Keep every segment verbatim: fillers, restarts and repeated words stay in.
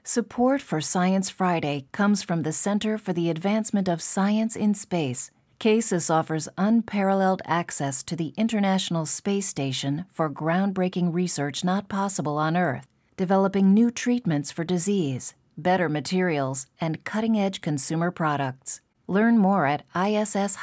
Support for Science Friday comes from the Center for the Advancement of Science in Space. CASIS offers unparalleled access to the International Space Station for groundbreaking research not possible on Earth, developing new treatments for disease, better materials, and cutting-edge consumer products. Learn more at I S S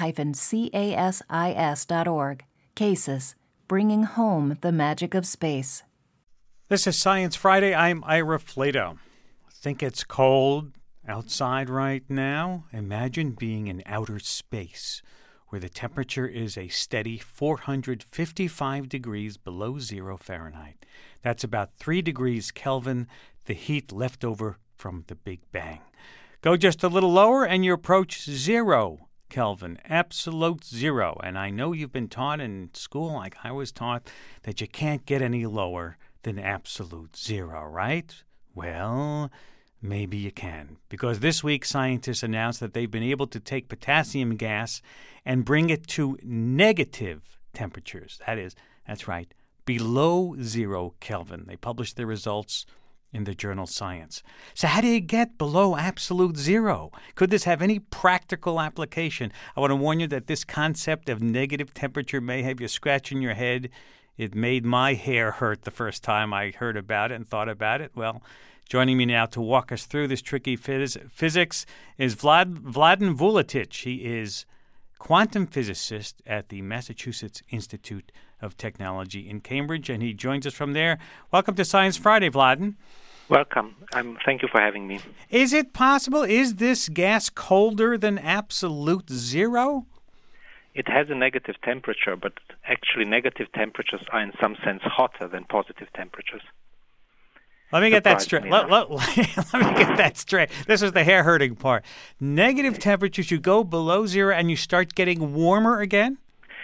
casis dot org. CASIS, bringing home the magic of space. This is Science Friday. I'm Ira Flato. Think it's cold outside right now? Imagine being in outer space, where the temperature is a steady four hundred fifty-five degrees below zero Fahrenheit. That's about three degrees Kelvin, the heat left over from the Big Bang. Go just a little lower and you approach zero Kelvin, absolute zero. And I know you've been taught in school, like I was taught, that you can't get any lower than absolute zero, right? Well, maybe you can, because this week scientists announced that they've been able to take potassium gas and bring it to negative temperatures. That is, that's right, below zero Kelvin. They published their results in the journal Science. So how do you get below absolute zero? Could this have any practical application? I want to warn you that this concept of negative temperature may have you scratching your head. It made my hair hurt the first time I heard about it and thought about it. Well, joining me now to walk us through this tricky phys- physics is Vlad Vladan Vuletic. He is quantum physicist at the Massachusetts Institute of Technology in Cambridge, and he joins us from there. Welcome to Science Friday, Vladan. Welcome. Um, thank you for having me. Is it possible? Is this gas colder than absolute zero? It has a negative temperature, but actually negative temperatures are in some sense hotter than positive temperatures. Let me get that straight. Let, let, let me get that straight. This is the hair-hurting part. Negative temperatures, you go below zero and you start getting warmer again?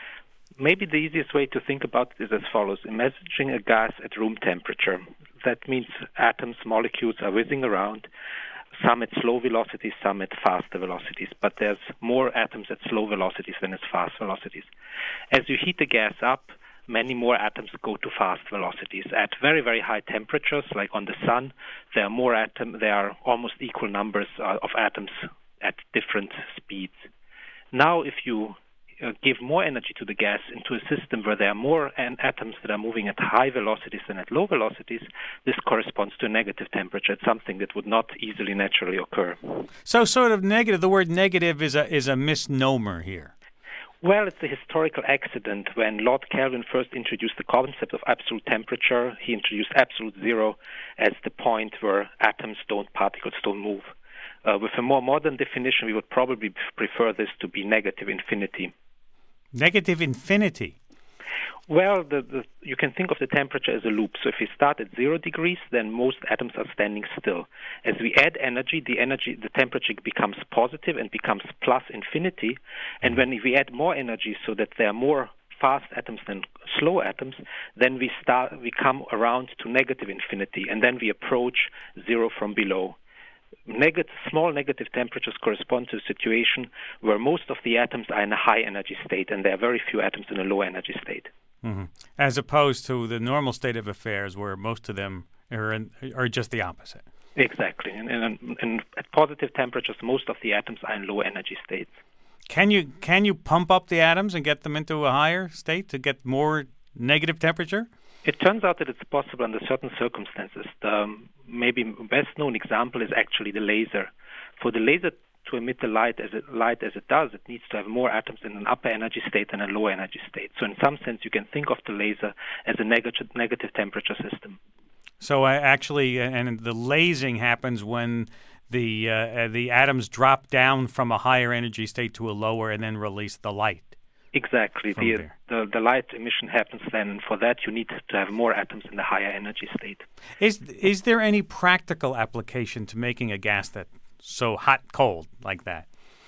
Maybe the easiest way to think about it is as follows. Imagine a gas at room temperature. That means atoms, molecules are whizzing around, some at slow velocities, some at faster velocities. But there's more atoms at slow velocities than at fast velocities. As you heat the gas up, many more atoms go to fast velocities. At very, very high temperatures, like on the sun, there are more atoms. There are almost equal numbers uh, of atoms at different speeds. Now, if you uh, give more energy to the gas into a system where there are more an- atoms that are moving at high velocities than at low velocities, this corresponds to a negative temperature. It's something that would not easily naturally occur. So, sort of negative. The word negative is a is a misnomer here. Well, it's a historical accident. When Lord Kelvin first introduced the concept of absolute temperature, he introduced absolute zero as the point where atoms don't, particles don't move. Uh, with a more modern definition, we would probably prefer this to be negative infinity. Negative infinity? Well, the, the, you can think of the temperature as a loop. So if we start at zero degrees, then most atoms are standing still. As we add energy, the energy, the temperature becomes positive and becomes plus infinity. And when we add more energy, so that there are more fast atoms than slow atoms, then we start, we come around to negative infinity, and then we approach zero from below. Negative, small negative temperatures correspond to a situation where most of the atoms are in a high energy state, and there are very few atoms in a low energy state. Mm-hmm. As opposed to the normal state of affairs, where most of them are in, are just the opposite. Exactly, and, and, and at positive temperatures, most of the atoms are in low energy states. Can you can you pump up the atoms and get them into a higher state to get more negative temperature? It turns out that it's possible under certain circumstances. The um, maybe best-known example is actually the laser. For the laser to emit the light as it, light as it does, it needs to have more atoms in an upper energy state than a lower energy state. So in some sense, you can think of the laser as a negative negative temperature system. So uh, actually, uh, and the lasing happens when the uh, the atoms drop down from a higher energy state to a lower and then release the light. Exactly. The, the the light emission happens then, and for that you need to have more atoms in the higher energy state. Is is there any practical application to making a gas that's so hot cold like that?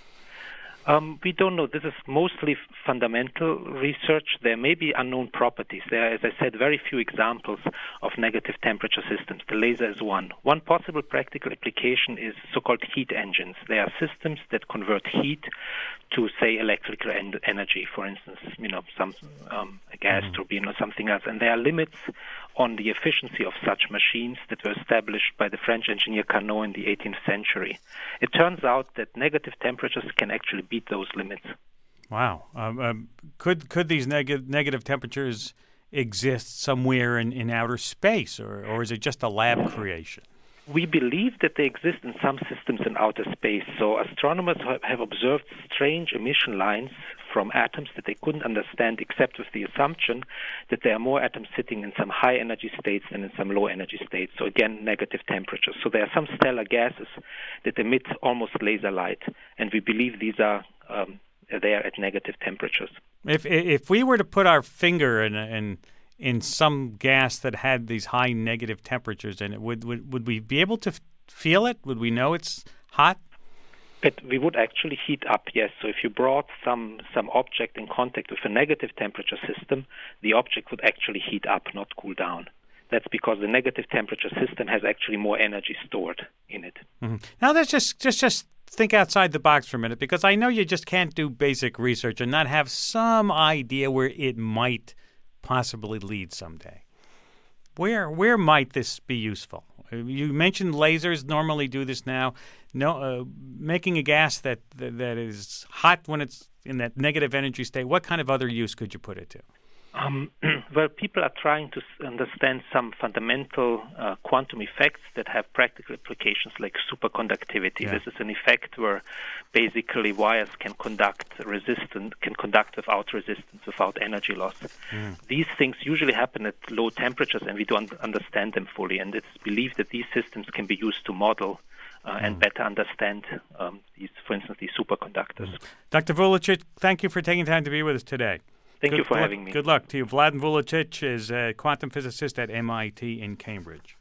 Um, we don't know. This is mostly fundamental research. There may be unknown properties. There are, as I said, very few examples of negative temperature systems. The laser is one. One possible practical application is so-called heat engines. They are systems that convert heat to, say, electrical en- energy, for instance, you know, some um, a gas mm-hmm. turbine or something else. And there are limits on the efficiency of such machines that were established by the French engineer Carnot in the eighteenth century. It turns out that negative temperatures can actually beat those limits. Wow. Um, um, could could these neg- negative temperatures exist somewhere in, in outer space, or, or is it just a lab creation? We believe that they exist in some systems in outer space. So astronomers have observed strange emission lines from atoms that they couldn't understand, except with the assumption that there are more atoms sitting in some high energy states than in some low energy states. So again, negative temperatures. So there are some stellar gases that emit almost laser light, and we believe these are um, there at negative temperatures. If if we were to put our finger in in in some gas that had these high negative temperatures in it, would would, would we be able to f- feel it? Would we know it's hot? But we would actually heat up, yes. So if you brought some some object in contact with a negative temperature system, the object would actually heat up, not cool down. That's because the negative temperature system has actually more energy stored in it. Mm-hmm. Now, let's just just just think outside the box for a minute, because I know you just can't do basic research and not have some idea where it might possibly lead someday. Where where might this be useful? You mentioned lasers normally do this now. No, uh, making a gas that, that that is hot when it's in that negative energy state. What kind of other use could you put it to? Um, well, people are trying to understand some fundamental uh, quantum effects that have practical applications like superconductivity. Yeah. This is an effect where basically wires can conduct resistance, can conduct without resistance, without energy loss. Mm. These things usually happen at low temperatures, and we don't understand them fully. And it's believed that these systems can be used to model Uh, and mm. better understand um, these, for instance, these superconductors. Mm. Doctor Vuletic, thank you for taking time to be with us today. Thank good you for luck, having me. Good luck to you. Vladan Vuletic is a quantum physicist at M I T in Cambridge.